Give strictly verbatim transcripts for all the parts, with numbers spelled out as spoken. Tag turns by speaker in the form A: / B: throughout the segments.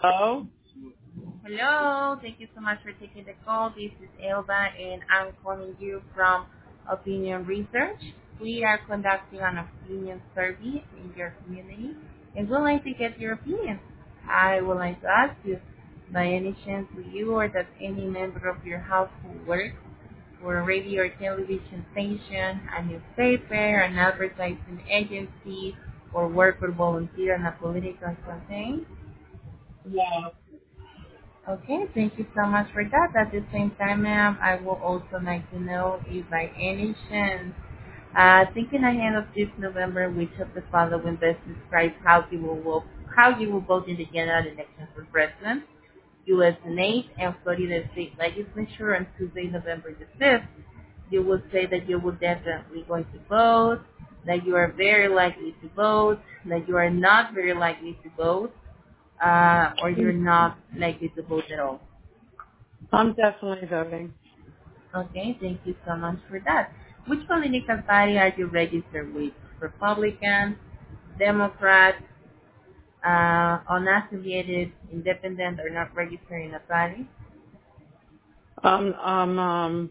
A: Oh,
B: Hello. Thank you so much for taking the call. This is Elba, and I'm calling you from Opinion Research. We are conducting an opinion survey in your community, and we'd like to get your opinion. I would like to ask you, by any chance, do you or does any member of your household work for a radio or television station, a newspaper, an advertising agency, or work or volunteer in a political campaign?
A: yeah.
B: Okay, thank you so much for that. At the same time, ma'am, I will also like to know if by any chance, uh, thinking ahead of this November, which of the following best describes how you will vote, how you will vote in the general election for president, U S Senate, and Florida State Legislature on Tuesday, November the fifth. You would say that you would definitely going to vote, that you are very likely to vote, that you are not very likely to vote, uh, or you're not likely to vote at all.
A: I'm definitely voting.
B: Okay, thank you so much for that. Which political party are you registered with? Republican, Democrat, uh, unaffiliated, independent, or not registered in a party?
A: I'm, I'm, um,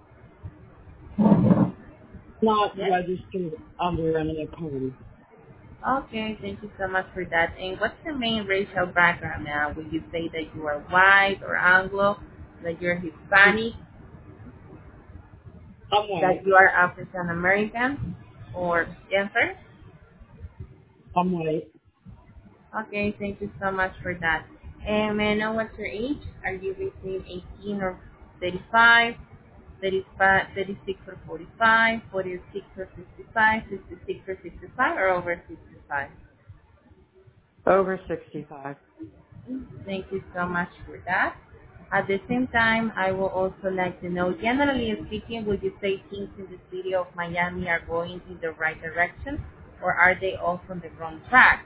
A: not
B: Yes.
A: registered under any party.
B: Okay, thank you so much for that. And what's your main racial background now? Would you say that you are white or Anglo, that you're Hispanic,
A: I'm
B: that
A: white.
B: you are African American, or answer?
A: I'm white.
B: Okay, thank you so much for that. And may I know what's your age? Are you between eighteen or thirty-five, thirty-five, thirty-six or forty-five, forty-six or fifty-five, fifty-six or sixty-five, or over sixty-five?
A: Over sixty-five.
B: Thank you so much for that. At the same time, I will also like to know, generally speaking, would you say things in the city of Miami are going in the right direction, or are they all on the wrong track?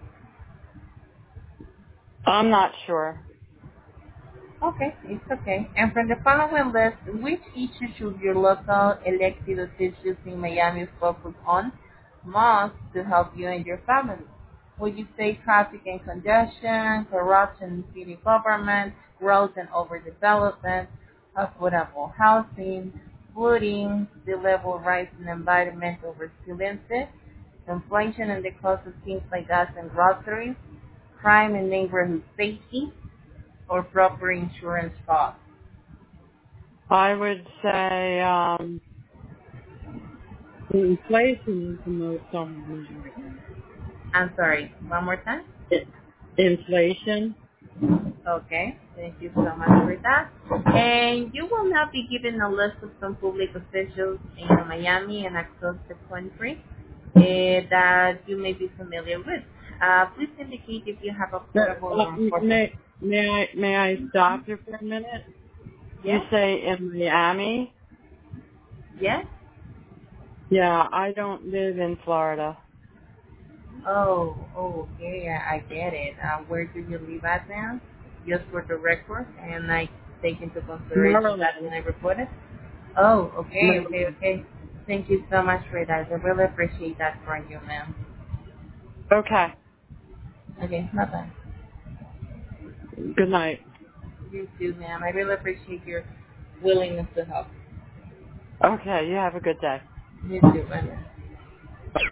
A: I'm not sure.
B: Okay, it's okay. And from the following list, which issue should your local elected officials in Miami focus on most to help you and your family? Would you say traffic and congestion, corruption in city government, growth and overdevelopment, affordable housing, flooding, sea level rise and environmental resiliency, inflation and the cost of things like gas and groceries, crime and neighborhood safety, or proper insurance costs?
A: I would say, um, the inflation is the most on my mind right now.
B: I'm sorry, one more time?
A: It, inflation?
B: Okay, thank you so much for that. And you will now be given a list of some public officials in Miami and across the country uh, that you may be familiar with. Uh, please indicate if you have a
A: But,
B: portable
A: uh,
B: law enforcement.
A: may, may I, may I stop you for a minute? You
B: Yes?
A: say in Miami?
B: Yes?
A: Yeah, I don't live in Florida.
B: Oh, oh, okay, I, I get it. Uh, where do you live at now? Just for the record, and I take into consideration that
A: Maryland.
B: when I report it. Oh, okay, okay,
A: Maryland.
B: okay. Thank you so much for that. I really appreciate that from you, ma'am.
A: Okay.
B: Okay, bye bye.
A: Good night.
B: You too, ma'am. I really appreciate your willingness to help.
A: Okay, you have a good day.
B: You too, bye bye.